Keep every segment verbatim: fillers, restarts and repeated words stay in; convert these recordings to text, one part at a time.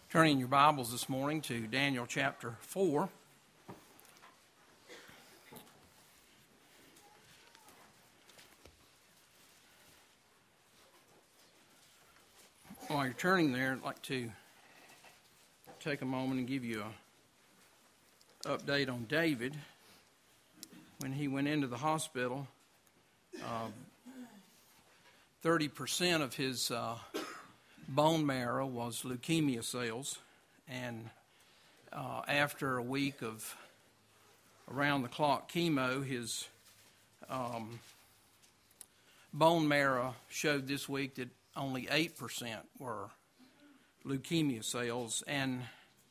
Turning your Bibles this morning to Daniel chapter four. While you're turning there, I'd like to take a moment and give you an update on David. When he went into the hospital, uh, thirty percent of his uh, bone marrow was leukemia cells, and uh, after a week of around-the-clock chemo, his um, bone marrow showed this week that only eight percent were leukemia cells. And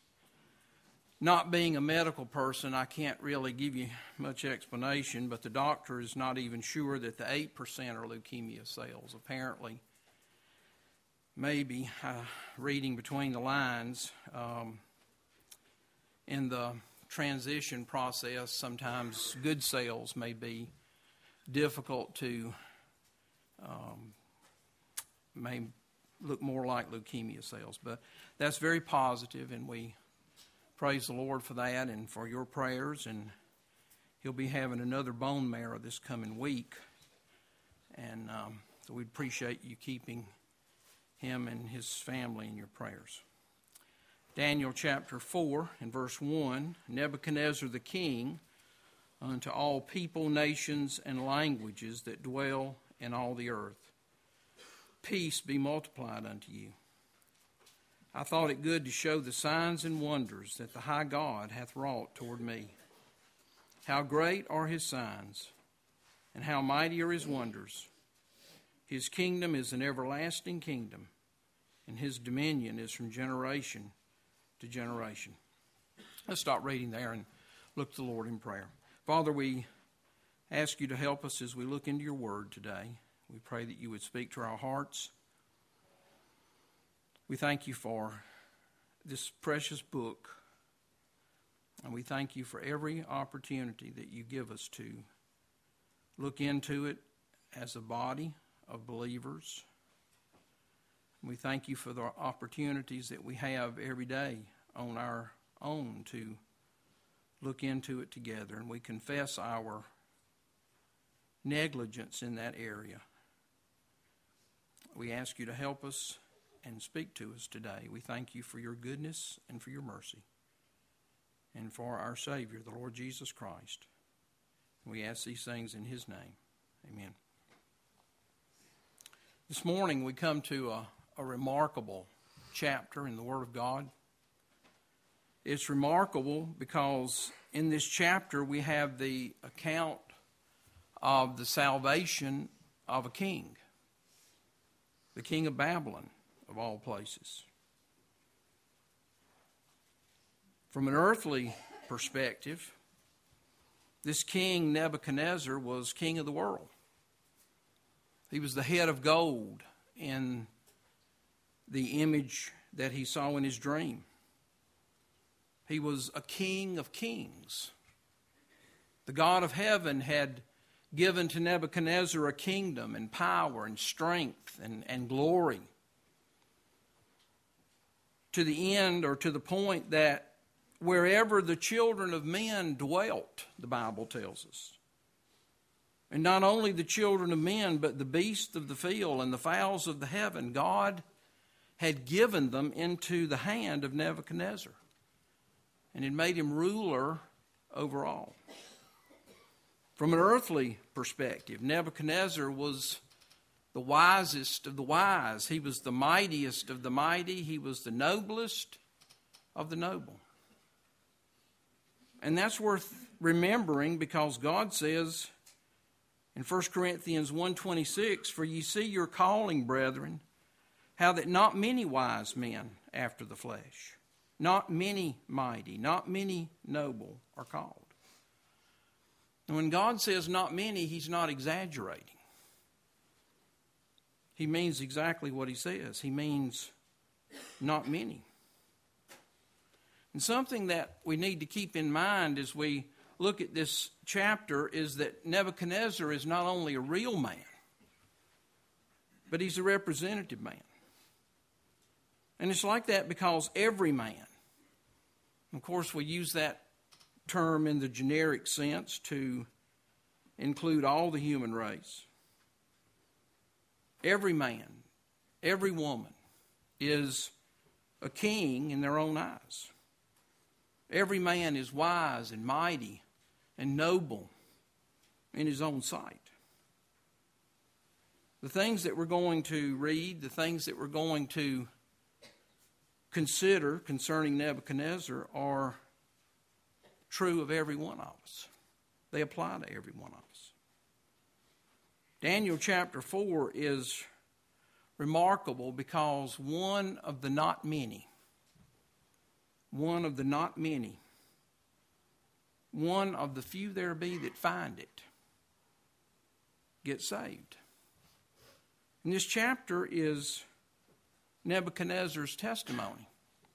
not being a medical person, I can't really give you much explanation, but the doctor is not even sure that the eight percent are leukemia cells. Apparently, maybe, uh, reading between the lines, um, in the transition process, sometimes good cells may be difficult to, um, may look more like leukemia cells. But that's very positive, and we praise the Lord for that and for your prayers. And he'll be having another bone marrow this coming week. And um, so we'd appreciate you keeping him and his family in your prayers. Daniel chapter four and verse one, Nebuchadnezzar the king, unto all people, nations, and languages that dwell in all the earth, peace be multiplied unto you. I thought it good to show the signs and wonders that the high God hath wrought toward me. How great are his signs, and how mighty are his wonders. His kingdom is an everlasting kingdom, and his dominion is from generation to generation. Let's stop reading there and look to the Lord in prayer. Father, we ask you to help us as we look into your word today. We pray that you would speak to our hearts. We thank you for this precious book, and we thank you for every opportunity that you give us to look into it as a body of believers. We thank you for the opportunities that we have every day on our own to look into it together, and we confess our negligence in that area. We ask you to help us and speak to us today. We thank you for your goodness and for your mercy, and for our Savior, the Lord Jesus Christ. We ask these things in his name. Amen. This morning we come to a, a remarkable chapter in the Word of God. It's remarkable because in this chapter we have the account of the salvation of a king, the king of Babylon, of all places. From an earthly perspective, this king Nebuchadnezzar was king of the world. He was the head of gold in the image that he saw in his dream. He was a king of kings. The God of heaven had given to Nebuchadnezzar a kingdom and power and strength and, and glory, to the end, or to the point that wherever the children of men dwelt, the Bible tells us, and not only the children of men, but the beasts of the field and the fowls of the heaven, God had given them into the hand of Nebuchadnezzar, and had made him ruler over all. From an earthly perspective, Nebuchadnezzar was the wisest of the wise. He was the mightiest of the mighty. He was the noblest of the noble. And that's worth remembering, because God says in First Corinthians one twenty-six, for ye see your calling, brethren, how that not many wise men after the flesh, not many mighty, not many noble are called. And when God says not many, he's not exaggerating. He means exactly what he says. He means not many. And something that we need to keep in mind as we look at this chapter is that Nebuchadnezzar is not only a real man, but he's a representative man. And it's like that because every man, of course we use that term in the generic sense to include all the human race. Every man, every woman is a king in their own eyes. Every man is wise and mighty and noble in his own sight. The things that we're going to read, the things that we're going to consider concerning Nebuchadnezzar are true of every one of us. They apply to every one of us. Daniel chapter four is remarkable because one of the not many, one of the not many, one of the few there be that find it, get saved. And this chapter is Nebuchadnezzar's testimony.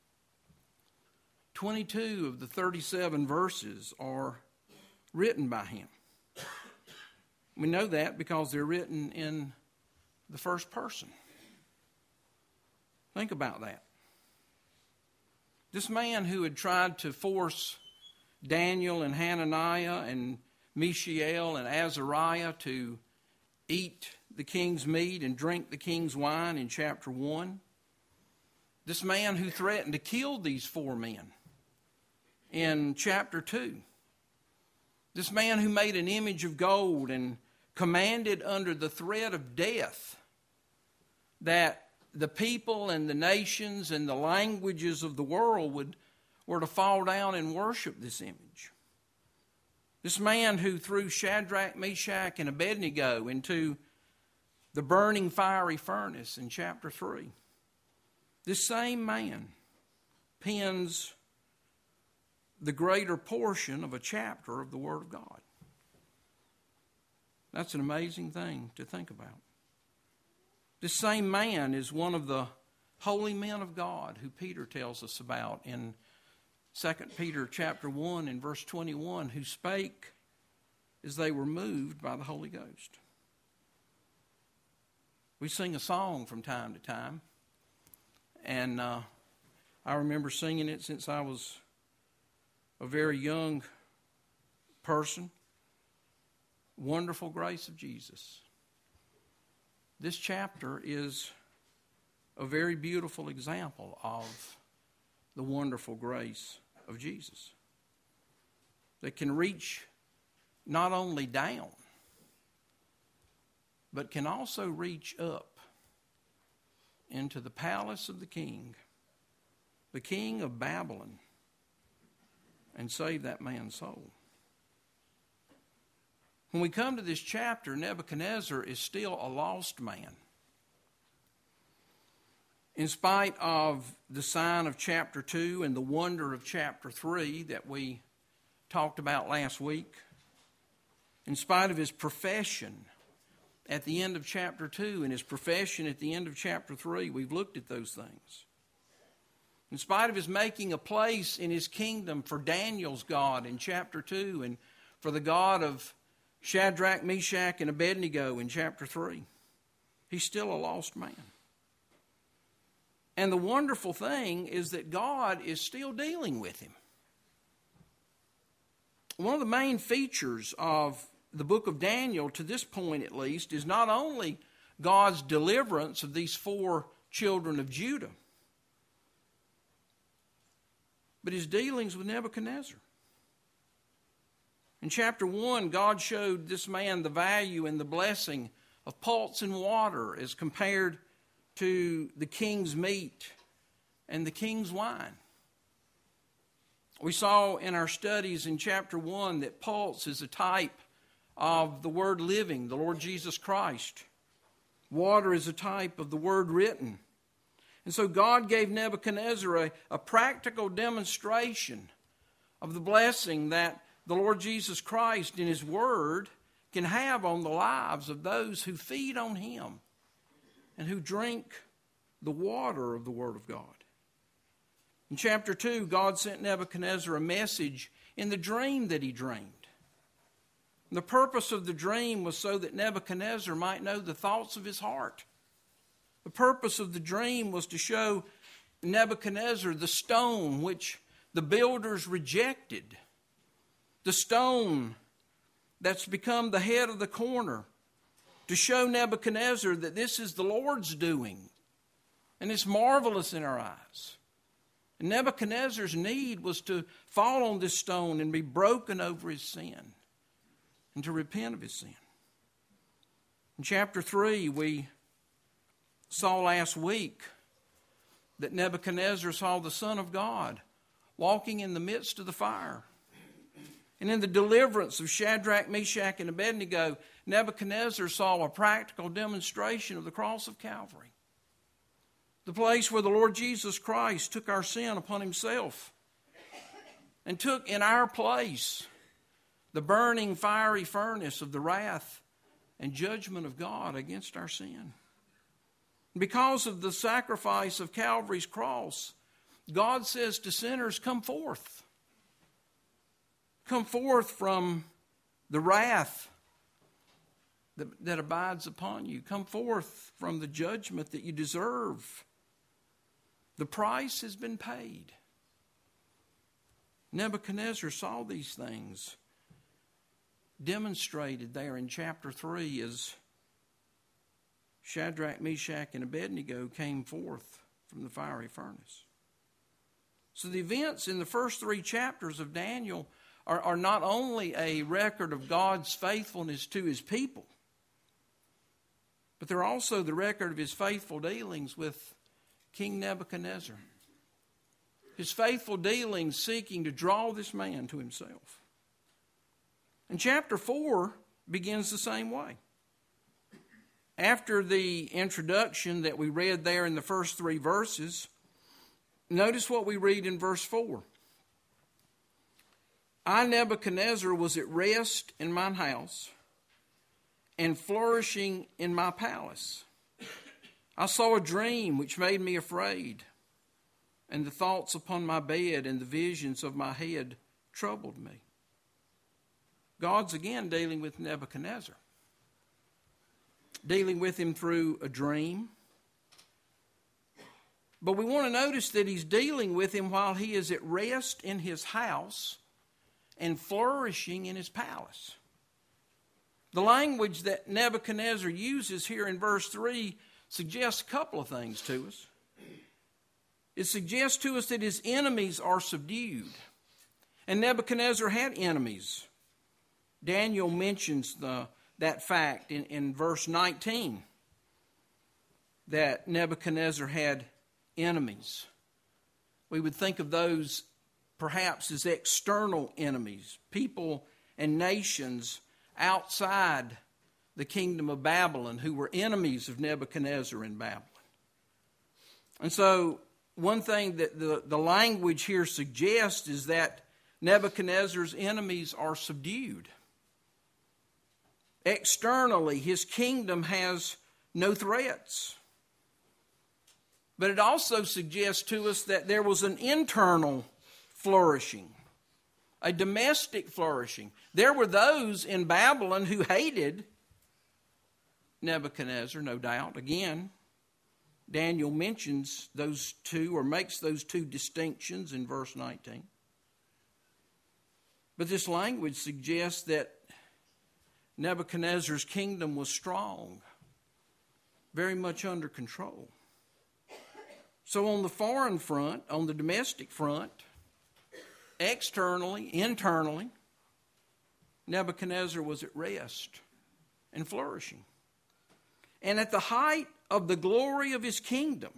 twenty-two of the thirty-seven verses are written by him. We know that because they're written in the first person. Think about that. This man who had tried to force Daniel and Hananiah and Mishael and Azariah to eat the king's meat and drink the king's wine in chapter one. This man who threatened to kill these four men in chapter two. This man who made an image of gold and commanded under the threat of death that the people and the nations and the languages of the world would were to fall down and worship this image. This man who threw Shadrach, Meshach, and Abednego into the burning fiery furnace in chapter three. This same man pens the greater portion of a chapter of the Word of God. That's an amazing thing to think about. This same man is one of the holy men of God who Peter tells us about in Second Peter chapter one and verse twenty-one, who spake as they were moved by the Holy Ghost. We sing a song from time to time, and uh, I remember singing it since I was a very young person. Wonderful grace of Jesus. This chapter is a very beautiful example of the wonderful grace of Jesus that can reach not only down, but can also reach up into the palace of the king, the king of Babylon, and save that man's soul. When we come to this chapter, Nebuchadnezzar is still a lost man. In spite of the sign of chapter two and the wonder of chapter three that we talked about last week, in spite of his profession at the end of chapter two and his profession at the end of chapter three, we've looked at those things. In spite of his making a place in his kingdom for Daniel's God in chapter two and for the God of Shadrach, Meshach, and Abednego in chapter three, he's still a lost man. And the wonderful thing is that God is still dealing with him. One of the main features of the book of Daniel, to this point at least, is not only God's deliverance of these four children of Judah, but his dealings with Nebuchadnezzar. In chapter one, God showed this man the value and the blessing of pots and water as compared to the king's meat and the king's wine. We saw in our studies in chapter one that pots is a type of the word living, the Lord Jesus Christ. Water is a type of the word written. And so God gave Nebuchadnezzar a, a practical demonstration of the blessing that the Lord Jesus Christ in his word can have on the lives of those who feed on him and who drink the water of the word of God. In chapter two, God sent Nebuchadnezzar a message in the dream that he dreamed. And the purpose of the dream was so that Nebuchadnezzar might know the thoughts of his heart. The purpose of the dream was to show Nebuchadnezzar the stone which the builders rejected, the stone that's become the head of the corner, to show Nebuchadnezzar that this is the Lord's doing, and it's marvelous in our eyes. And Nebuchadnezzar's need was to fall on this stone and be broken over his sin and to repent of his sin. In chapter three, we saw last week that Nebuchadnezzar saw the Son of God walking in the midst of the fire. And in the deliverance of Shadrach, Meshach, and Abednego, Nebuchadnezzar saw a practical demonstration of the cross of Calvary. The place where the Lord Jesus Christ took our sin upon himself and took in our place the burning fiery furnace of the wrath and judgment of God against our sin. Because of the sacrifice of Calvary's cross, God says to sinners, come forth. Come forth from the wrath that, that abides upon you. Come forth from the judgment that you deserve. The price has been paid. Nebuchadnezzar saw these things demonstrated there in chapter three as Shadrach, Meshach, and Abednego came forth from the fiery furnace. So the events in the first three chapters of Daniel are, are not only a record of God's faithfulness to his people, but they're also the record of his faithful dealings with King Nebuchadnezzar. His faithful dealings seeking to draw this man to himself. And chapter four begins the same way. After the introduction that we read there in the first three verses, notice what we read in verse four. I, Nebuchadnezzar, was at rest in mine house and flourishing in my palace. I saw a dream which made me afraid, and the thoughts upon my bed and the visions of my head troubled me. God's again dealing with Nebuchadnezzar, dealing with him through a dream. But we want to notice that he's dealing with him while he is at rest in his house and flourishing in his palace. The language that Nebuchadnezzar uses here in verse three suggests a couple of things to us. It suggests to us that his enemies are subdued. And Nebuchadnezzar had enemies. Daniel mentions the, that fact in, in verse nineteen, that Nebuchadnezzar had enemies. We would think of those perhaps as external enemies, people and nations outside the kingdom of Babylon who were enemies of Nebuchadnezzar in Babylon. And so one thing that the, the language here suggests is that Nebuchadnezzar's enemies are subdued. Externally, his kingdom has no threats. But it also suggests to us that there was an internal flourishing, a domestic flourishing. There were those in Babylon who hated Nebuchadnezzar, no doubt. Again, Daniel mentions those two, or makes those two distinctions in verse nineteen. But this language suggests that Nebuchadnezzar's kingdom was strong, very much under control. So on the foreign front, on the domestic front, externally, internally, Nebuchadnezzar was at rest and flourishing. And at the height of the glory of his kingdom,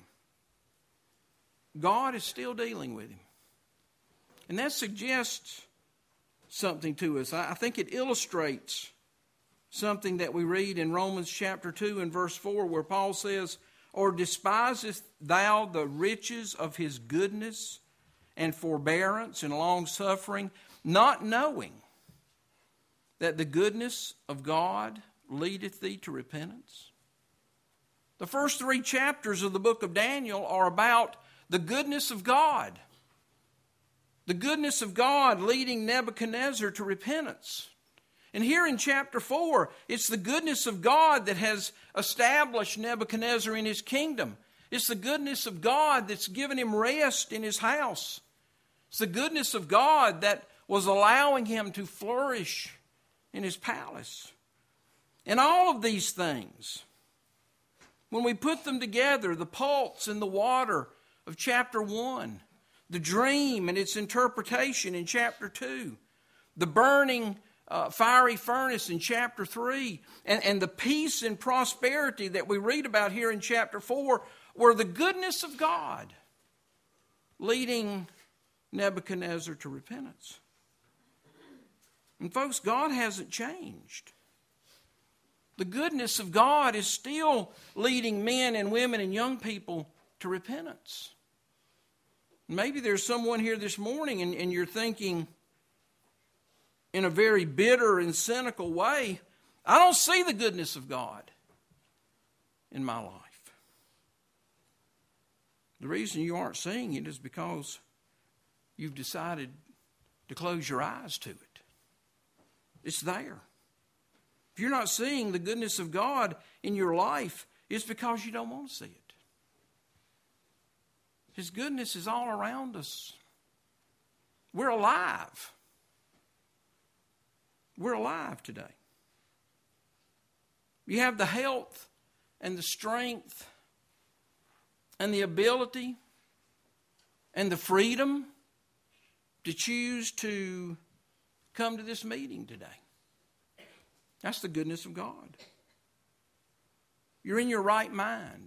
God is still dealing with him. And that suggests something to us. I think it illustrates something that we read in Romans chapter two and verse four, where Paul says, or despisest thou the riches of his goodness and forbearance and long-suffering, not knowing that the goodness of God leadeth thee to repentance? The first three chapters of the book of Daniel are about the goodness of God. The goodness of God leading Nebuchadnezzar to repentance. And here in chapter four, it's the goodness of God that has established Nebuchadnezzar in his kingdom. It's the goodness of God that's given him rest in his house. It's the goodness of God that was allowing him to flourish in his palace. And all of these things, when we put them together, the pulse and the water of chapter one, the dream and its interpretation in chapter two, the burning uh, fiery furnace in chapter three, and, and the peace and prosperity that we read about here in chapter four, were the goodness of God leading Nebuchadnezzar to repentance. And folks, God hasn't changed. The goodness of God is still leading men and women and young people to repentance. Maybe there's someone here this morning and, and you're thinking in a very bitter and cynical way, I don't see the goodness of God in my life. The reason you aren't seeing it is because you've decided to close your eyes to it. It's there. If you're not seeing the goodness of God in your life, it's because you don't want to see it. His goodness is all around us. We're alive. We're alive today. You have the health and the strength and the ability and the freedom to choose to come to this meeting today. That's the goodness of God. You're in your right mind.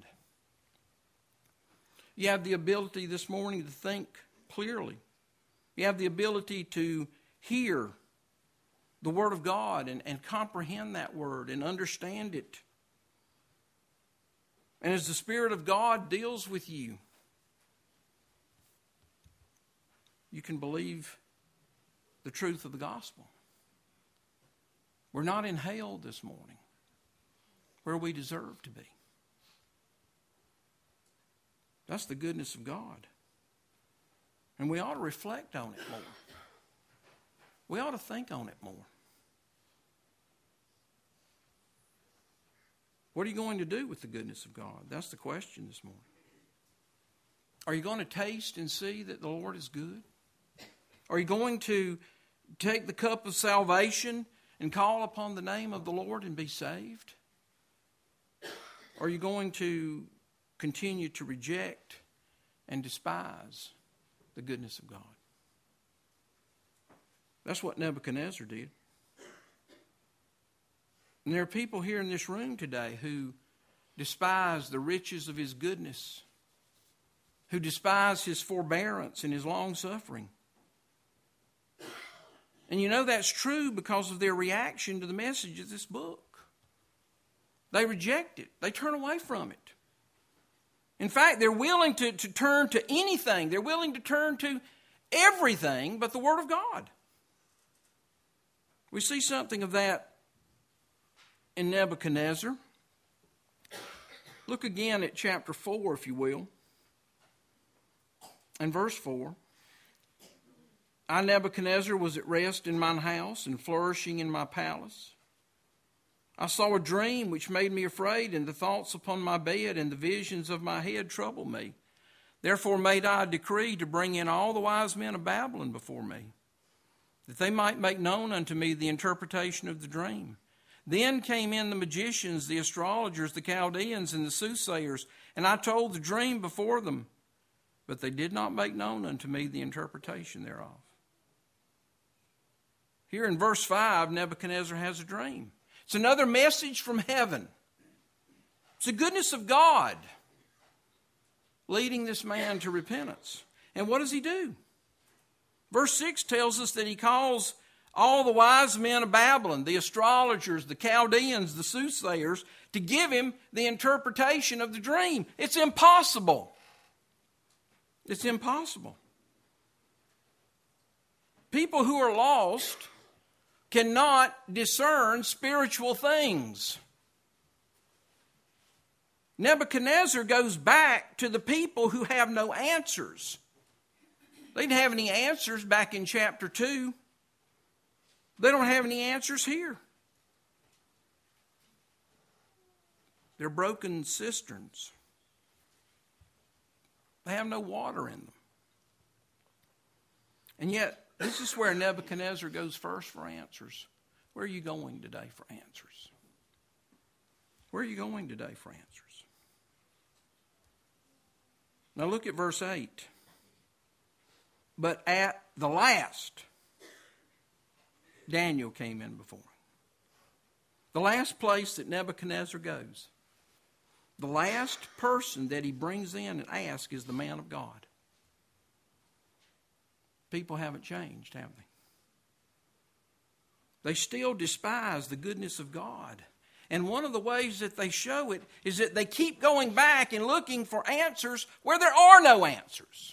You have the ability this morning to think clearly. You have the ability to hear the Word of God and, and comprehend that Word and understand it. And as the Spirit of God deals with you, you can believe the truth of the gospel. We're not in hell this morning, where we deserve to be. That's the goodness of God. And we ought to reflect on it more. We ought to think on it more. What are you going to do with the goodness of God? That's the question this morning. Are you going to taste and see that the Lord is good? Are you going to take the cup of salvation and call upon the name of the Lord and be saved? Are you going to continue to reject and despise the goodness of God? That's what Nebuchadnezzar did. And there are people here in this room today who despise the riches of his goodness, who despise his forbearance and his long suffering. And you know that's true because of their reaction to the message of this book. They reject it. They turn away from it. In fact, they're willing to, to turn to anything. They're willing to turn to everything but the Word of God. We see something of that in Nebuchadnezzar. Look again at chapter four, if you will, and verse four. I, Nebuchadnezzar, was at rest in mine house and flourishing in my palace. I saw a dream which made me afraid, and the thoughts upon my bed and the visions of my head troubled me. Therefore made I a decree to bring in all the wise men of Babylon before me, that they might make known unto me the interpretation of the dream. Then came in the magicians, the astrologers, the Chaldeans, and the soothsayers, and I told the dream before them, but they did not make known unto me the interpretation thereof. Here in verse five, Nebuchadnezzar has a dream. It's another message from heaven. It's the goodness of God leading this man to repentance. And what does he do? Verse six tells us that he calls all the wise men of Babylon, the astrologers, the Chaldeans, the soothsayers, to give him the interpretation of the dream. It's impossible. It's impossible. People who are lost cannot discern spiritual things. Nebuchadnezzar goes back to the people who have no answers. They didn't have any answers back in chapter two. They don't have any answers here. They're broken cisterns. They have no water in them. And yet, this is where Nebuchadnezzar goes first for answers. Where are you going today for answers? Where are you going today for answers? Now look at verse eight. But at the last, Daniel came in before him. The last place that Nebuchadnezzar goes, the last person that he brings in and asks is the man of God. People haven't changed, have they? They still despise the goodness of God. And one of the ways that they show it is that they keep going back and looking for answers where there are no answers.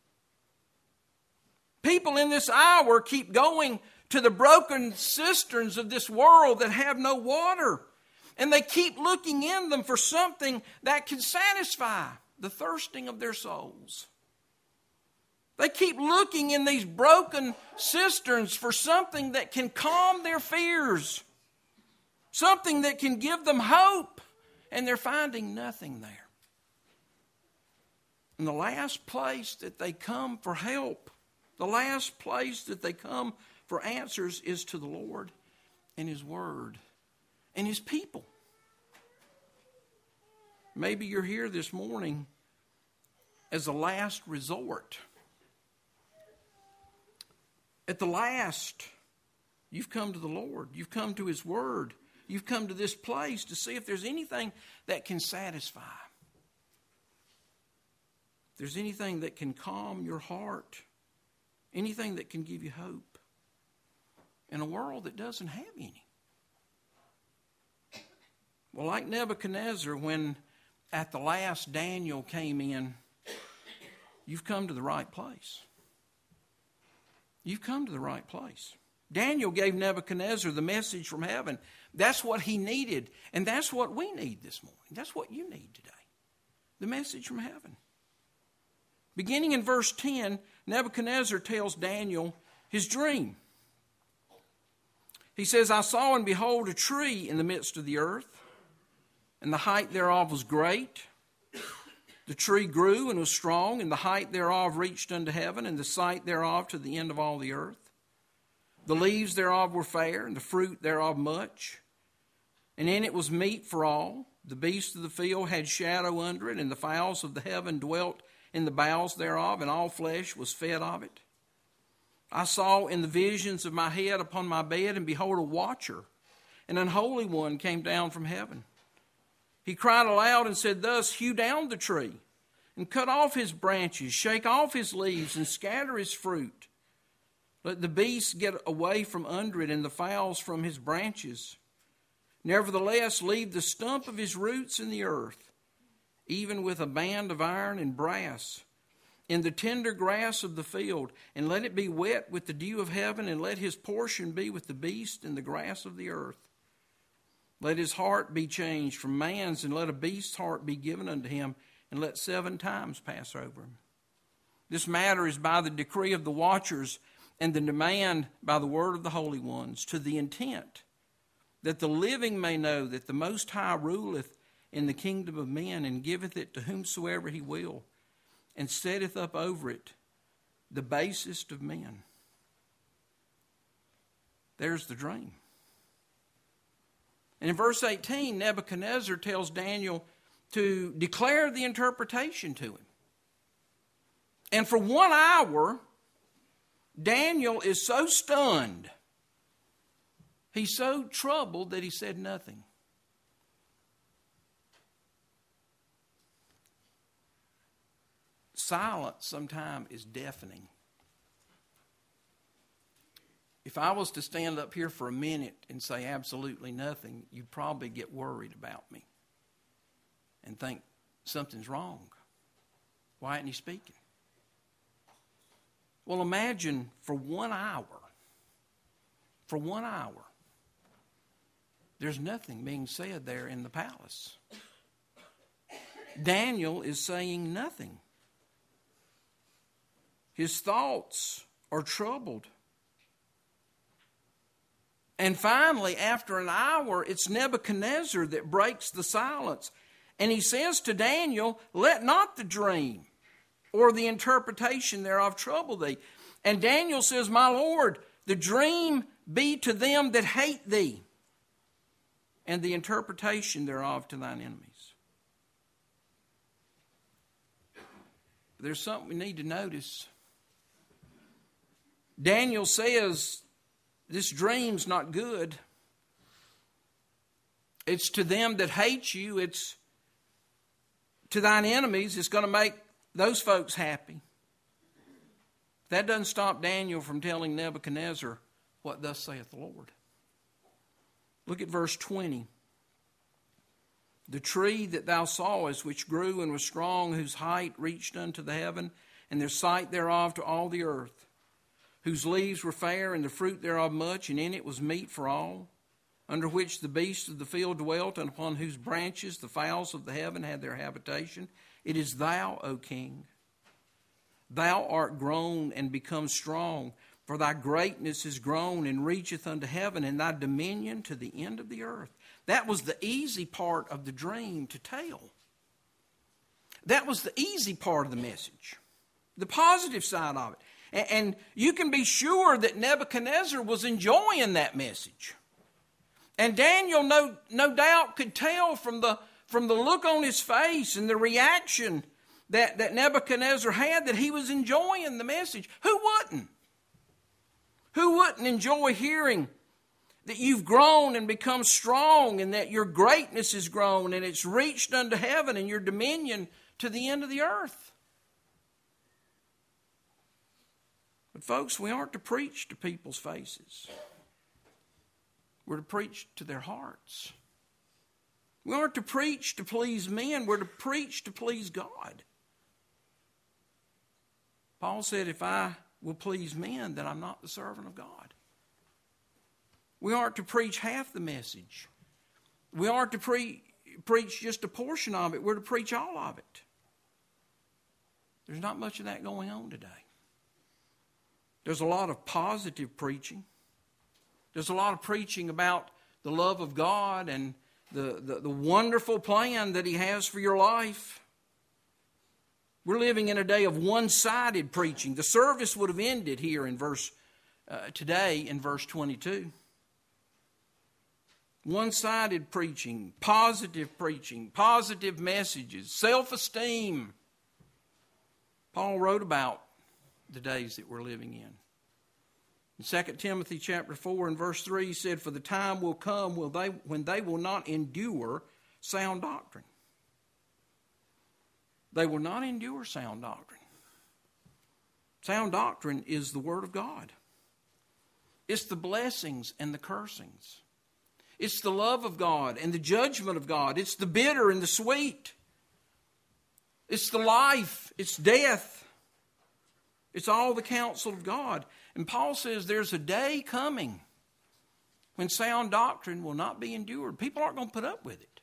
People in this hour keep going to the broken cisterns of this world that have no water. And they keep looking in them for something that can satisfy the thirsting of their souls. They keep looking in these broken cisterns for something that can calm their fears. Something that can give them hope. And they're finding nothing there. And the last place that they come for help, the last place that they come for answers is to the Lord and His Word and His people. Maybe you're here this morning as a last resort. At the last, you've come to the Lord. You've come to His Word. You've come to this place to see if there's anything that can satisfy. If there's anything that can calm your heart. Anything that can give you hope. In a world that doesn't have any. Well, like Nebuchadnezzar, when at the last Daniel came in, you've come to the right place. You've come to the right place. Daniel gave Nebuchadnezzar the message from heaven. That's what he needed. And that's what we need this morning. That's what you need today. The message from heaven. Beginning in verse ten, Nebuchadnezzar tells Daniel his dream. He says, I saw and behold a tree in the midst of the earth, and the height thereof was great. The tree grew and was strong, and the height thereof reached unto heaven, and the sight thereof to the end of all the earth. The leaves thereof were fair, and the fruit thereof much. And in it was meat for all. The beasts of the field had shadow under it, and the fowls of the heaven dwelt in the boughs thereof, and all flesh was fed of it. I saw in the visions of my head upon my bed, and behold, a watcher, an unholy one, came down from heaven. He cried aloud and said thus, hew down the tree, and cut off his branches, shake off his leaves, and scatter his fruit. Let the beasts get away from under it, and the fowls from his branches. Nevertheless, leave the stump of his roots in the earth, even with a band of iron and brass, in the tender grass of the field, and let it be wet with the dew of heaven, and let his portion be with the beast and the grass of the earth. Let his heart be changed from man's, and let a beast's heart be given unto him, and let seven times pass over him. This matter is by the decree of the watchers, and the demand by the word of the holy ones, to the intent that the living may know that the Most High ruleth in the kingdom of men, and giveth it to whomsoever he will, and setteth up over it the basest of men. There's the dream. And in verse eighteen, Nebuchadnezzar tells Daniel to declare the interpretation to him. And for one hour, Daniel is so stunned, he's so troubled that he said nothing. Silence sometimes is deafening. If I was to stand up here for a minute and say absolutely nothing, you'd probably get worried about me and think something's wrong. Why isn't he speaking? Well, imagine for one hour, for one hour, there's nothing being said there in the palace. Daniel is saying nothing. His thoughts are troubled. And finally, after an hour, it's Nebuchadnezzar that breaks the silence. And he says to Daniel, let not the dream or the interpretation thereof trouble thee. And Daniel says, My Lord, the dream be to them that hate thee, and the interpretation thereof to thine enemies. There's something we need to notice. Daniel says, this dream's not good. It's to them that hate you. It's to thine enemies. It's going to make those folks happy. That doesn't stop Daniel from telling Nebuchadnezzar what thus saith the Lord. Look at verse twenty. The tree that thou sawest, which grew and was strong, whose height reached unto the heaven, and their sight thereof to all the earth, whose leaves were fair, and the fruit thereof much, and in it was meat for all, under which the beasts of the field dwelt, and upon whose branches the fowls of the heaven had their habitation. It is thou, O king. Thou art grown and become strong, for thy greatness is grown and reacheth unto heaven, and thy dominion to the end of the earth. That was the easy part of the dream to tell. That was the easy part of the message, the positive side of it. And you can be sure that Nebuchadnezzar was enjoying that message. And Daniel, no, no doubt, could tell from the, from the look on his face and the reaction that, that Nebuchadnezzar had that he was enjoying the message. Who wouldn't? Who wouldn't enjoy hearing that you've grown and become strong, and that your greatness is grown and it's reached unto heaven, and your dominion to the end of the earth? But folks, we aren't to preach to people's faces. We're to preach to their hearts. We aren't to preach to please men. We're to preach to please God. Paul said, if I will please men, then I'm not the servant of God. We aren't to preach half the message. We aren't to pre- preach just a portion of it. We're to preach all of it. There's not much of that going on today. There's a lot of positive preaching. There's a lot of preaching about the love of God and the, the, the wonderful plan that He has for your life. We're living in a day of one-sided preaching. The service would have ended here in verse uh, today in verse twenty-two. One-sided preaching, positive preaching, positive messages, self-esteem. Paul wrote about the days that we're living in. In Second Timothy chapter four and verse three, he said, For the time will come will they, when they will not endure sound doctrine. They will not endure sound doctrine. Sound doctrine is the Word of God. It's the blessings and the cursings. It's the love of God and the judgment of God. It's the bitter and the sweet. It's the life. It's death. It's all the counsel of God. And Paul says there's a day coming when sound doctrine will not be endured. People aren't going to put up with it.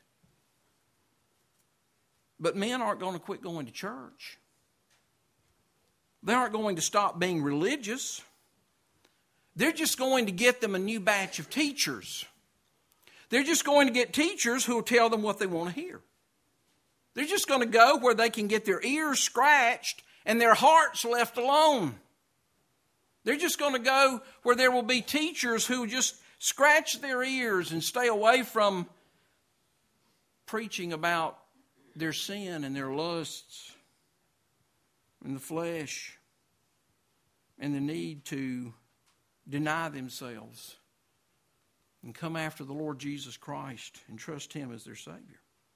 But men aren't going to quit going to church. They aren't going to stop being religious. They're just going to get them a new batch of teachers. They're just going to get teachers who will tell them what they want to hear. They're just going to go where they can get their ears scratched and their hearts left alone. They're just going to go where there will be teachers who just scratch their ears and stay away from preaching about their sin and their lusts and the flesh and the need to deny themselves and come after the Lord Jesus Christ and trust Him as their Savior.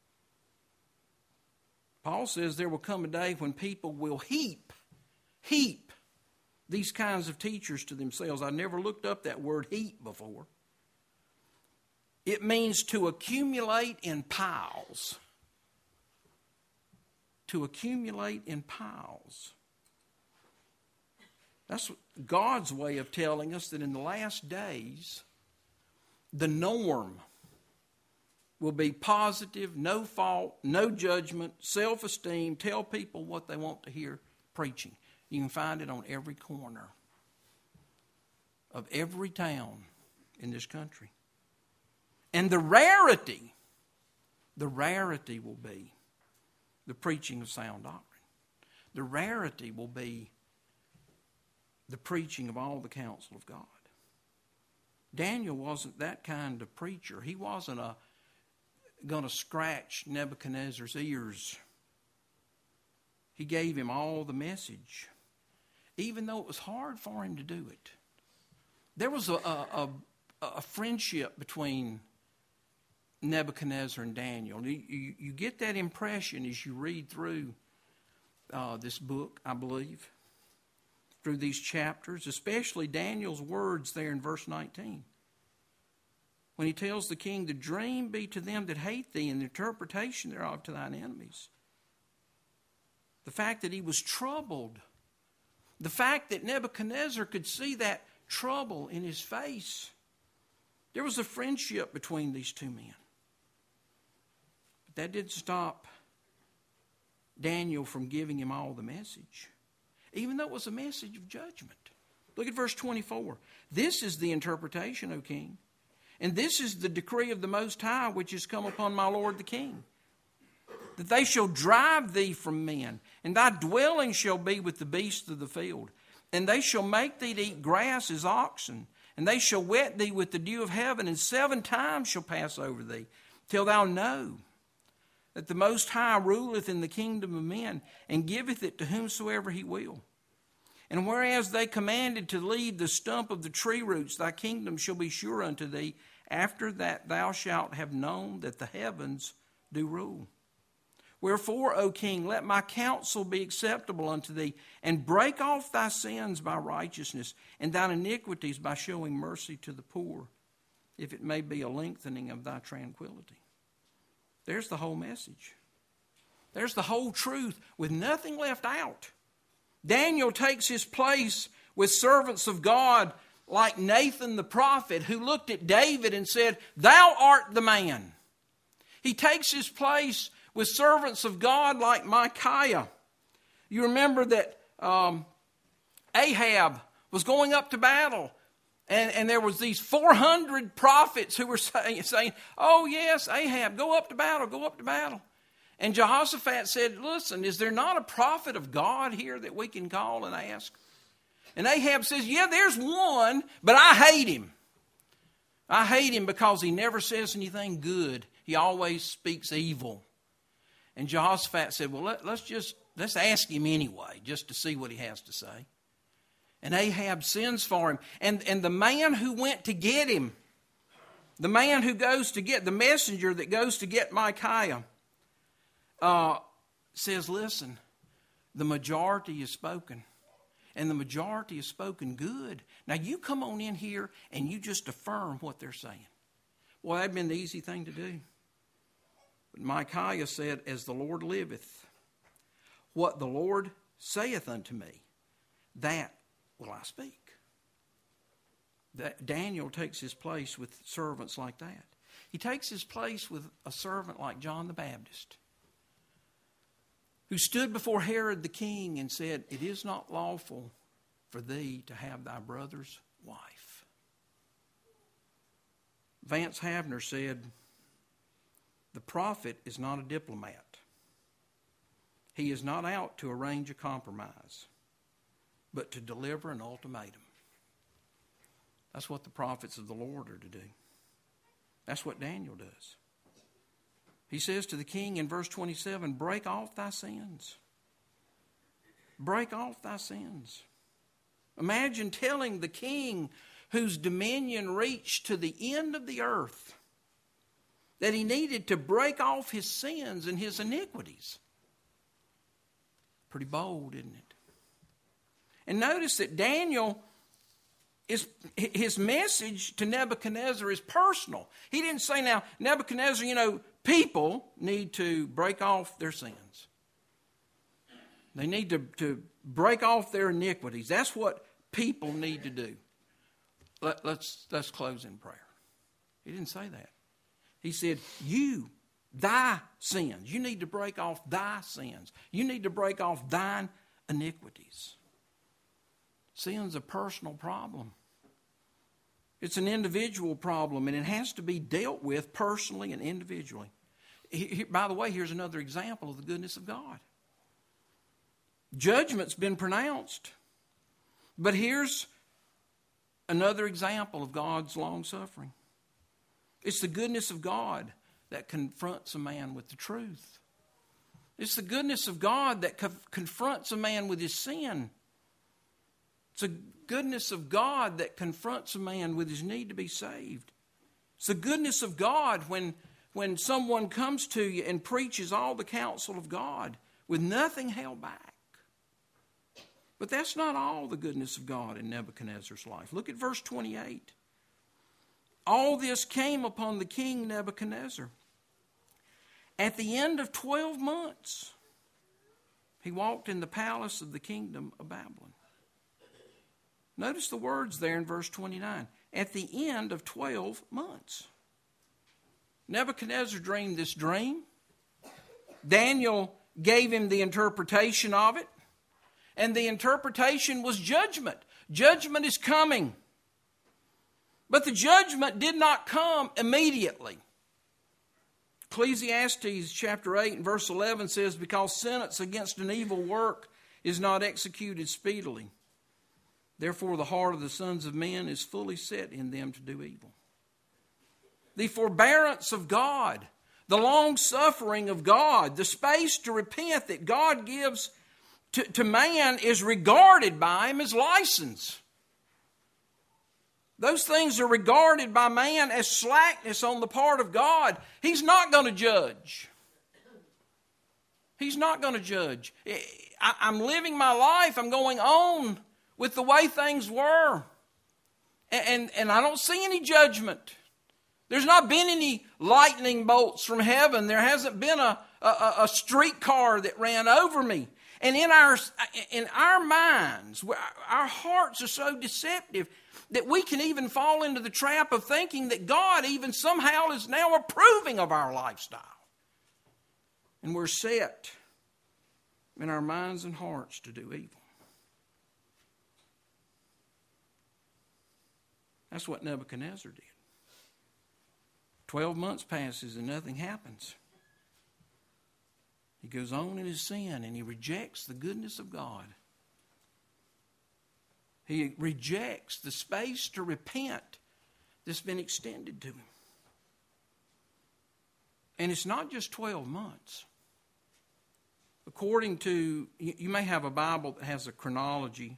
Paul says there will come a day when people will heap, heap these kinds of teachers to themselves. I never looked up that word heap before. It means to accumulate in piles. To accumulate in piles. That's God's way of telling us that in the last days, the norm will be positive, no fault, no judgment, self-esteem, tell people what they want to hear preaching. You can find it on every corner of every town in this country. And the rarity, the rarity will be the preaching of sound doctrine. The rarity will be the preaching of all the counsel of God. Daniel wasn't that kind of preacher. He wasn't a going to scratch Nebuchadnezzar's ears. He gave him all the message, even though it was hard for him to do it. There was a, a, a, a friendship between Nebuchadnezzar and Daniel. You, you, you get that impression as you read through uh, this book, I believe, through these chapters, especially Daniel's words there in verse nineteen. When he tells the king, the dream be to them that hate thee, and the interpretation thereof to thine enemies. The fact that he was troubled. The fact that Nebuchadnezzar could see that trouble in his face. There was a friendship between these two men. But that didn't stop Daniel from giving him all the message, even though it was a message of judgment. Look at verse twenty-four. This is the interpretation, O king, and this is the decree of the Most High which is come upon my lord the king, that they shall drive thee from men, and thy dwelling shall be with the beasts of the field, and they shall make thee to eat grass as oxen, and they shall wet thee with the dew of heaven, and seven times shall pass over thee, till thou know that the Most High ruleth in the kingdom of men, and giveth it to whomsoever he will. And whereas they commanded to lead the stump of the tree roots, thy kingdom shall be sure unto thee, after that thou shalt have known that the heavens do rule. Wherefore, O king, let my counsel be acceptable unto thee, and break off thy sins by righteousness, and thine iniquities by showing mercy to the poor, if it may be a lengthening of thy tranquility. There's the whole message. There's the whole truth with nothing left out. Daniel takes his place with servants of God like Nathan the prophet, who looked at David and said, "Thou art the man." He takes his place with servants of God like Micaiah. You remember that um, Ahab was going up to battle, and, and there was these four hundred prophets who were saying, saying, "Oh yes, Ahab, go up to battle, go up to battle." And Jehoshaphat said, "Listen, is there not a prophet of God here that we can call and ask?" And Ahab says, "Yeah, there's one, but I hate him. I hate him because he never says anything good. He always speaks evil." And Jehoshaphat said, "Well, let, let's just let's ask him anyway, just to see what he has to say." And Ahab sends for him. And, and the man who went to get him, the man who goes to get, the messenger that goes to get Micaiah, uh, says, "Listen, the majority is spoken. And the majority is spoken good. Now you come on in here and you just affirm what they're saying." Well, that'd been the easy thing to do. But Micaiah said, "As the Lord liveth, what the Lord saith unto me, that will I speak." That Daniel takes his place with servants like that. He takes his place with a servant like John the Baptist, who stood before Herod the king and said, "It is not lawful for thee to have thy brother's wife." Vance Havner said, "The prophet is not a diplomat. He is not out to arrange a compromise, but to deliver an ultimatum." That's what the prophets of the Lord are to do. That's what Daniel does. He says to the king in verse twenty-seven, "Break off thy sins. Break off thy sins." Imagine telling the king whose dominion reached to the end of the earth that he needed to break off his sins and his iniquities. Pretty bold, isn't it? And notice that Daniel, is his message to Nebuchadnezzar is personal. He didn't say, "Now, Nebuchadnezzar, you know, people need to break off their sins. They need to, to break off their iniquities. That's what people need to do." Let, let's, let's close in prayer. He didn't say that. He said, "You, thy sins. You need to break off thy sins. You need to break off thine iniquities." Sin's a personal problem. It's an individual problem, and it has to be dealt with personally and individually. He, he, by the way, here's another example of the goodness of God. Judgment's been pronounced. But here's another example of God's long-suffering. It's the goodness of God that confronts a man with the truth. It's the goodness of God that co- confronts a man with his sin. It's the goodness of God that confronts a man with his need to be saved. It's the goodness of God when, when someone comes to you and preaches all the counsel of God with nothing held back. But that's not all the goodness of God in Nebuchadnezzar's life. Look at verse twenty-eight. All this came upon the king Nebuchadnezzar. At the end of twelve months, he walked in the palace of the kingdom of Babylon. Notice the words there in verse twenty-nine. At the end of twelve months. Nebuchadnezzar dreamed this dream. Daniel gave him the interpretation of it. And the interpretation was judgment. Judgment is coming. But the judgment did not come immediately. Ecclesiastes chapter eight and verse eleven says, because sentence against an evil work is not executed speedily. Therefore the heart of the sons of men is fully set in them to do evil. The forbearance of God, the long suffering of God, the space to repent that God gives to, to man is regarded by him as license. Those things are regarded by man as slackness on the part of God. He's not going to judge. He's not going to judge. I, I'm living my life. I'm going on with the way things were. And, and, and I don't see any judgment. There's not been any lightning bolts from heaven. There hasn't been a, a, a streetcar that ran over me. And in our, in our minds, our hearts are so deceptive that we can even fall into the trap of thinking that God even somehow is now approving of our lifestyle. And we're set in our minds and hearts to do evil. That's what Nebuchadnezzar did. Twelve months passes and nothing happens. He goes on in his sin and he rejects the goodness of God. He rejects the space to repent that's been extended to him. And it's not just twelve months. According to, you may have a Bible that has a chronology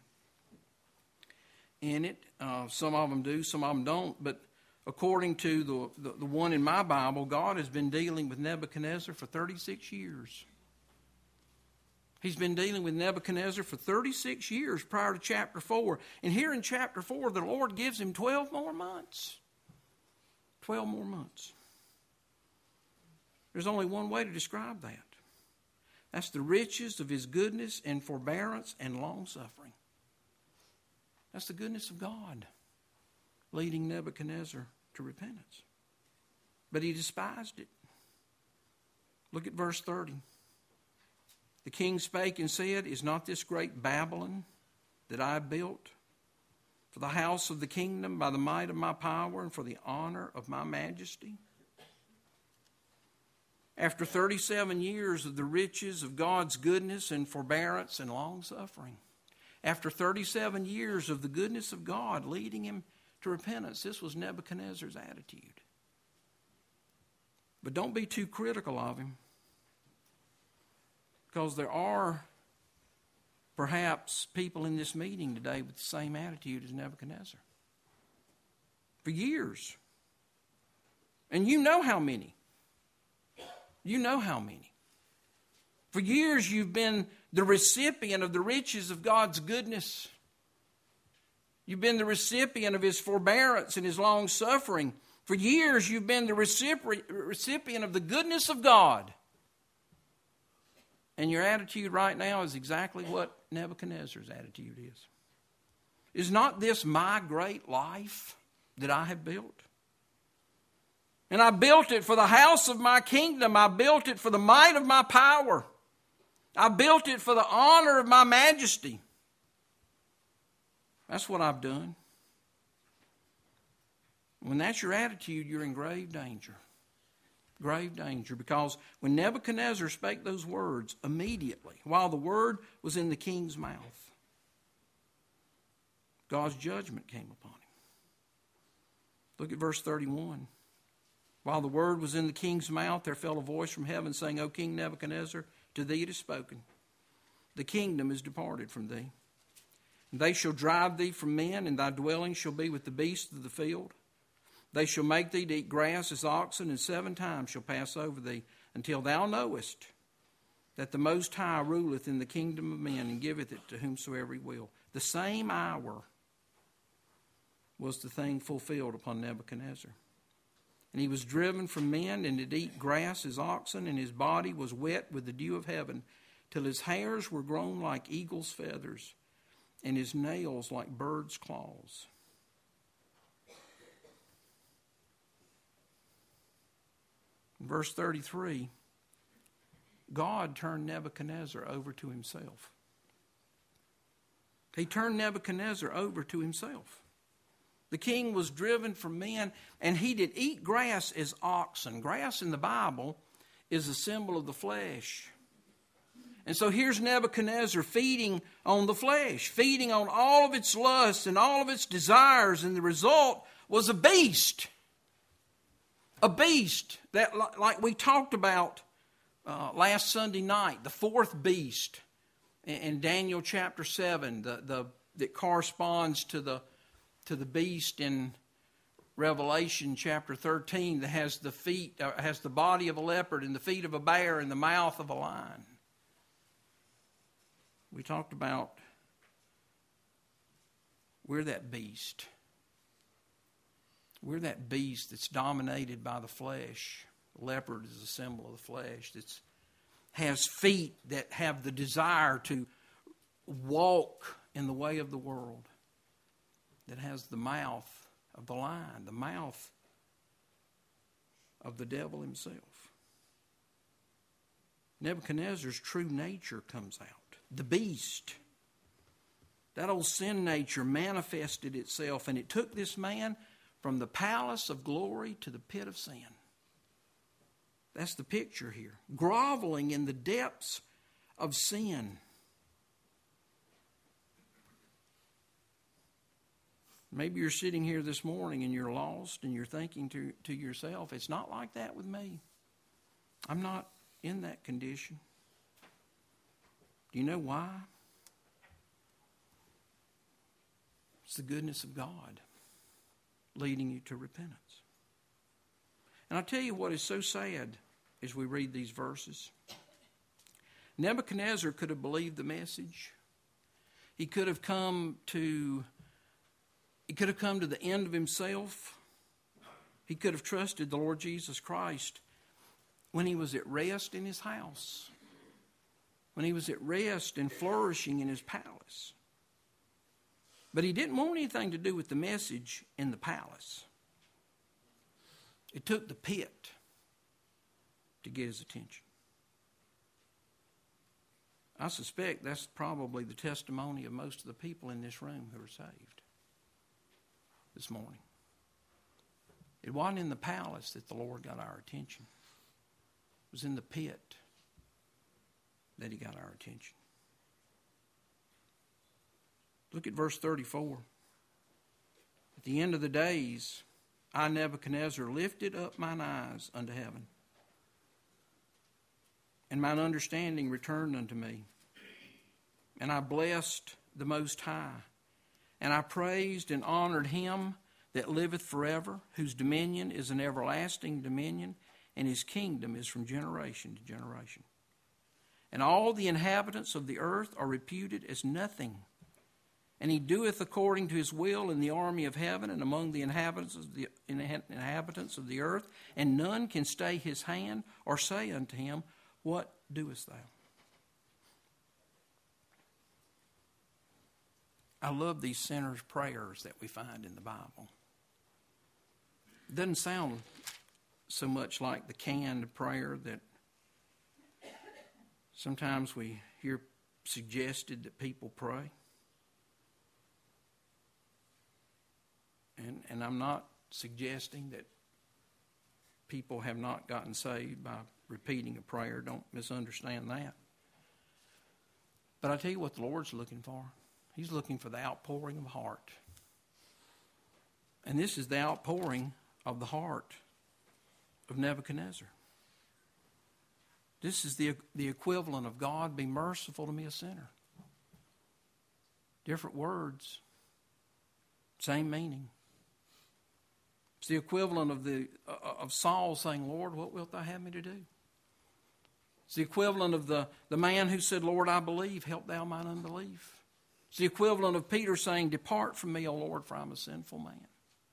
in it. Uh, some of them do, some of them don't. But according to the, the, the one in my Bible, God has been dealing with Nebuchadnezzar for thirty-six years. He's been dealing with Nebuchadnezzar for thirty-six years prior to chapter four. And here in chapter four, the Lord gives him twelve more months. twelve more months. There's only one way to describe that. That's the riches of his goodness and forbearance and long-suffering. That's the goodness of God leading Nebuchadnezzar to repentance. But he despised it. Look at verse thirty. The king spake and said, is not this great Babylon that I built for the house of the kingdom by the might of my power and for the honor of my majesty? After thirty-seven years of the riches of God's goodness and forbearance and long-suffering, after thirty-seven years of the goodness of God leading him to repentance, this was Nebuchadnezzar's attitude. But don't be too critical of him. Because there are perhaps people in this meeting today with the same attitude as Nebuchadnezzar. For years. And you know how many. You know how many. For years you've been the recipient of the riches of God's goodness. You've been the recipient of his forbearance and his long suffering. For years you've been the recipient of the goodness of God. And your attitude right now is exactly what Nebuchadnezzar's attitude is. Is not this my great life that I have built? And I built it for the house of my kingdom. I built it for the might of my power. I built it for the honor of my majesty. That's what I've done. When that's your attitude, you're in grave danger. Grave danger. Because when Nebuchadnezzar spake those words, immediately, while the word was in the king's mouth, God's judgment came upon him. Look at verse thirty-one. While the word was in the king's mouth, there fell a voice from heaven saying, O King Nebuchadnezzar, to thee it is spoken. The kingdom is departed from thee. And they shall drive thee from men, and thy dwelling shall be with the beasts of the field. They shall make thee to eat grass as oxen, and seven times shall pass over thee, until thou knowest that the Most High ruleth in the kingdom of men, and giveth it to whomsoever he will. The same hour was the thing fulfilled upon Nebuchadnezzar. And he was driven from men, and did eat grass as oxen, and his body was wet with the dew of heaven, till his hairs were grown like eagle's feathers, and his nails like birds' claws. In verse thirty-three, God turned Nebuchadnezzar over to himself. He turned Nebuchadnezzar over to himself. The king was driven from men, and he did eat grass as oxen. Grass in the Bible is a symbol of the flesh. And so here's Nebuchadnezzar feeding on the flesh, feeding on all of its lusts and all of its desires, and the result was a beast. A beast that, like we talked about uh, last Sunday night, the fourth beast in, in Daniel chapter seven, the, the that corresponds to the to the beast in Revelation chapter thirteen, that has the feet, uh, has the body of a leopard and the feet of a bear and the mouth of a lion. We talked about we're that beast. We're that beast that's dominated by the flesh. The leopard is a symbol of the flesh. That has feet that have the desire to walk in the way of the world. That has the mouth of the lion, the mouth of the devil himself. Nebuchadnezzar's true nature comes out. The beast. That old sin nature manifested itself, and it took this man from the palace of glory to the pit of sin. That's the picture here. Groveling in the depths of sin. Maybe you're sitting here this morning and you're lost and you're thinking to, to yourself, it's not like that with me. I'm not in that condition. Do you know why? It's the goodness of God leading you to repentance. And I'll tell you what is so sad as we read these verses. Nebuchadnezzar could have believed the message. He could have come to he could have come to the end of himself. He could have trusted the Lord Jesus Christ when he was at rest in his house, when he was at rest and flourishing in his palace. But he didn't want anything to do with the message in the palace. It took the pit to get his attention. I suspect that's probably the testimony of most of the people in this room who are saved this morning. It wasn't in the palace that the Lord got our attention. It was in the pit that he got our attention. Look at verse thirty-four. At the end of the days, I, Nebuchadnezzar, lifted up mine eyes unto heaven, and mine understanding returned unto me. And I blessed the Most High, and I praised and honored him that liveth forever, whose dominion is an everlasting dominion, and his kingdom is from generation to generation. And all the inhabitants of the earth are reputed as nothing. And he doeth according to his will in the army of heaven and among the inhabitants of the inhabitants of the earth, and none can stay his hand or say unto him, What doest thou? I love these sinners' prayers that we find in the Bible. It doesn't sound so much like the canned prayer that sometimes we hear suggested that people pray. And, and I'm not suggesting that people have not gotten saved by repeating a prayer. Don't misunderstand that. But I tell you what the Lord's looking for. He's looking for the outpouring of the heart. And this is the outpouring of the heart of Nebuchadnezzar. This is the, the equivalent of God, be merciful to me, a sinner. Different words, same meaning. It's the equivalent of the uh, of Saul saying, Lord, what wilt thou have me to do? It's the equivalent of the, the man who said, Lord, I believe, help thou mine unbelief. It's the equivalent of Peter saying, depart from me, O Lord, for I'm a sinful man.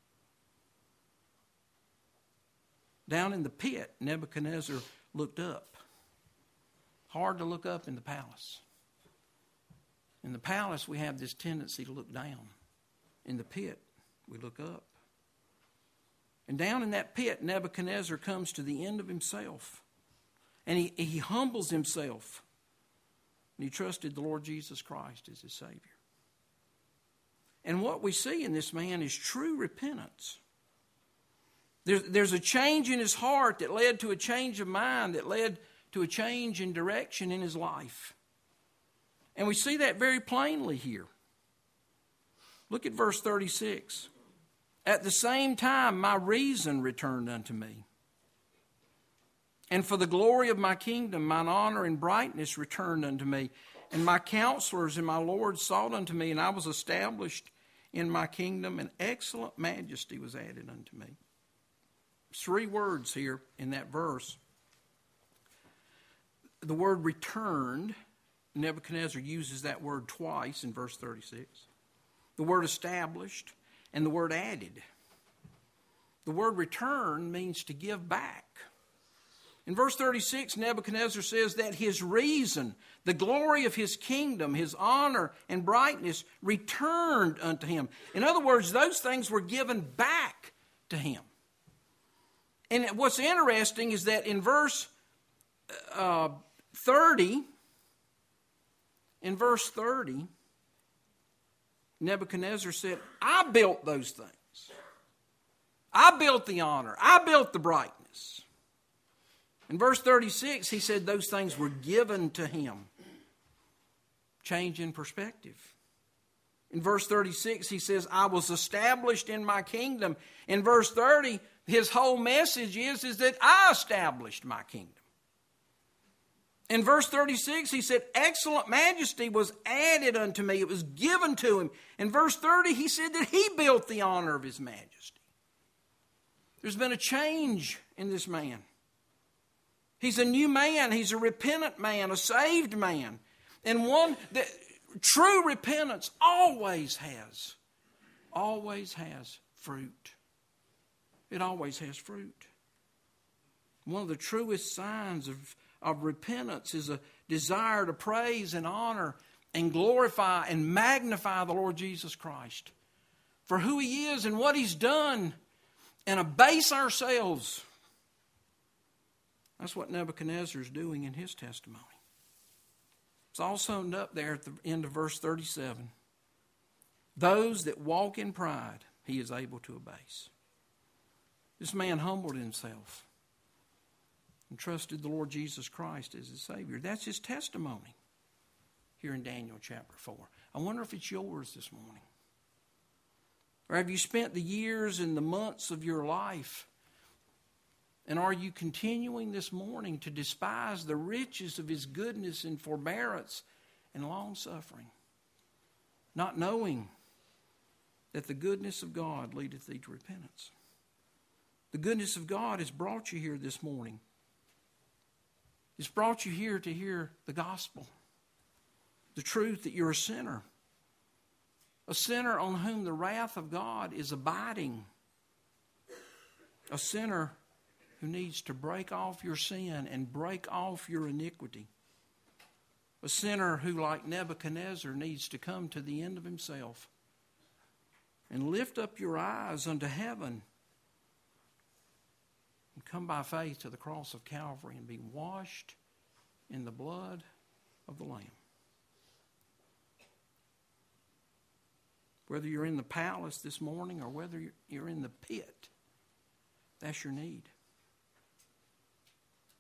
Down in the pit, Nebuchadnezzar looked up. Hard to look up in the palace. In the palace, we have this tendency to look down. In the pit, we look up. And down in that pit, Nebuchadnezzar comes to the end of himself. And he, he humbles himself. And he trusted the Lord Jesus Christ as his Savior. And what we see in this man is true repentance. There's, there's a change in his heart that led to a change of mind, that led to a change in direction in his life. And we see that very plainly here. Look at verse thirty-six. At the same time, my reason returned unto me. And for the glory of my kingdom, mine honor and brightness returned unto me. And my counselors and my lords sought unto me, and I was established in my kingdom, and excellent majesty was added unto me. Three words here in that verse. The word returned, Nebuchadnezzar uses that word twice in verse thirty-six. The word established and the word added. The word return means to give back. In verse thirty-six, Nebuchadnezzar says that his reason, the glory of his kingdom, his honor and brightness returned unto him. In other words, those things were given back to him. And what's interesting is that in verse uh, thirty, in verse thirty, Nebuchadnezzar said, I built those things. I built the honor. I built the brightness. In verse thirty-six, he said those things were given to him. Change in perspective. In verse thirty-six, he says, I was established in my kingdom. In verse thirty, his whole message is, is that I established my kingdom. In verse thirty-six, he said, excellent majesty was added unto me. It was given to him. In verse thirty, he said that he built the honor of his majesty. There's been a change in this man. He's a new man. He's a repentant man, a saved man. And one that true repentance always has, always has fruit. It always has fruit. One of the truest signs of, of repentance is a desire to praise and honor and glorify and magnify the Lord Jesus Christ for who He is and what He's done, and abase ourselves. That's what Nebuchadnezzar is doing in his testimony. It's all summed up there at the end of verse thirty-seven. Those that walk in pride, he is able to abase. This man humbled himself and trusted the Lord Jesus Christ as his Savior. That's his testimony here in Daniel chapter four. I wonder if it's yours this morning. Or have you spent the years and the months of your life, and are you continuing this morning to despise the riches of His goodness and forbearance and long-suffering, not knowing that the goodness of God leadeth thee to repentance? The goodness of God has brought you here this morning. It's brought you here to hear the gospel, the truth that you're a sinner, a sinner on whom the wrath of God is abiding, a sinner who needs to break off your sin and break off your iniquity. A sinner who, like Nebuchadnezzar, needs to come to the end of himself and lift up your eyes unto heaven and come by faith to the cross of Calvary and be washed in the blood of the Lamb. Whether you're in the palace this morning or whether you're in the pit, that's your need.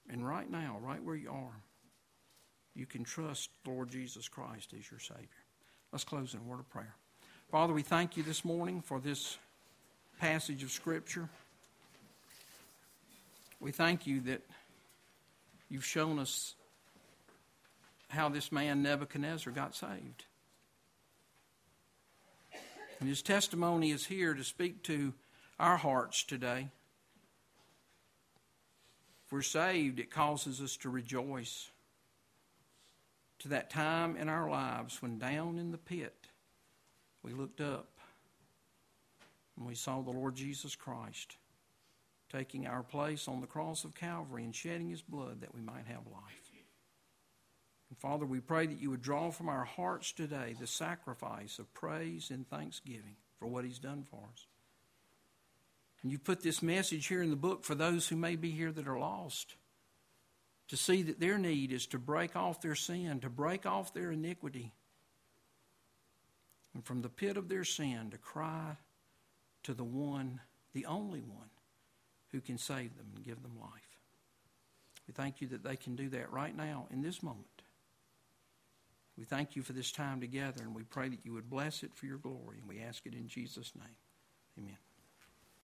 And right now, right where you are, you can trust Lord Jesus Christ as your Savior. Let's close in a word of prayer. Father, we thank you this morning for this passage of Scripture. We thank you that you've shown us how this man Nebuchadnezzar got saved. And his testimony is here to speak to our hearts today. If we're saved, it causes us to rejoice. To that time in our lives when down in the pit we looked up and we saw the Lord Jesus Christ taking our place on the cross of Calvary and shedding his blood that we might have life. And Father, we pray that you would draw from our hearts today the sacrifice of praise and thanksgiving for what he's done for us. And you put this message here in the book for those who may be here that are lost, to see that their need is to break off their sin, to break off their iniquity, and from the pit of their sin to cry to the one, the only one, who can save them and give them life. We thank you that they can do that right now in this moment. We thank you for this time together, and we pray that you would bless it for your glory, and we ask it in Jesus' name. Amen.